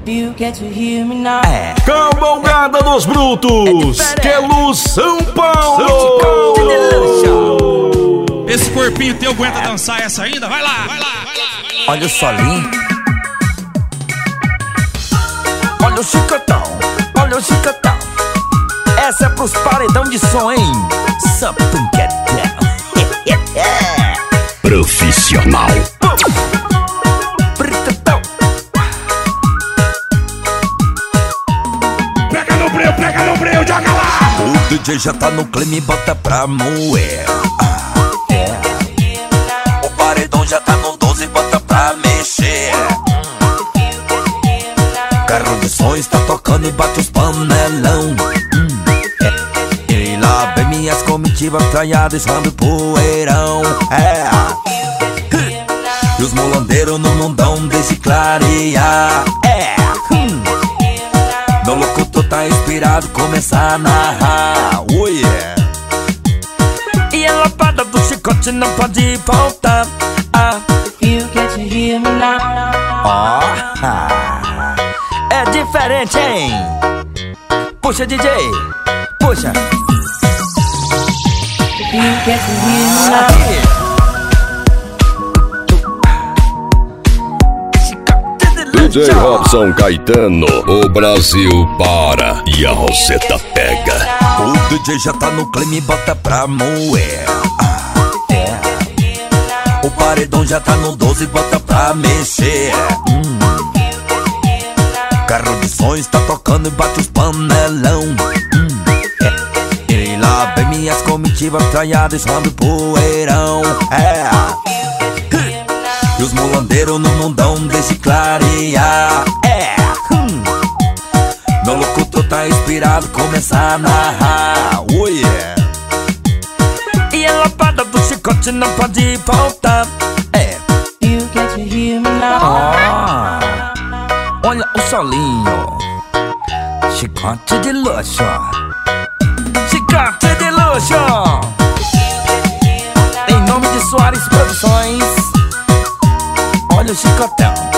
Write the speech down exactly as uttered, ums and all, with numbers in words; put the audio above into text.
É. Cavalgada dos Brutos, é Quelu São Paulo. Esse corpinho teu aguenta dançar essa ainda? Vai lá, vai lá, vai lá, vai lá. Olha o solinho. Olha o chicotão, olha o chicotão. Essa é pros paredão de som, hein? Sapancadão. Profissional. Pega no breu, pega no breu, joga lá. O D J já tá no clima e bota pra moer. Ah, é. O paredão já tá no doze e bota pra mexer. Carro de som está tocando e bate os panelão. Hum, é. E lá vem minhas comitivas traiadas e poeirão. É. E os molandeiros no mundão deixe clarear. É. Hum. Meu locutor tá inspirado, começar a narrar. Oh yeah. E a lapada do chicote não pode faltar. Ah. Oh. É diferente, hein? Puxa, D J, puxa. D J Robson Caetano, o Brasil para e a Roseta pega. O D J já tá no clima e bota pra moer. Ah, é. O paredão já tá no doze e bota pra mexer. Hum. Carro de som está tocando e bate os panelão. Hum. É. E lá vem minhas comitivas traiadas e poeirão. É. E os molandeiros no mundão deixe clarear. É. Hum. Meu locutor tá inspirado, começar a narrar. Oh yeah. E a lapada do chicote não pode faltar. É. Oh. Olha o solinho. Chicote de luxo. Chicote de luxo. Em nome de Soares Produções. Olha o chicotão.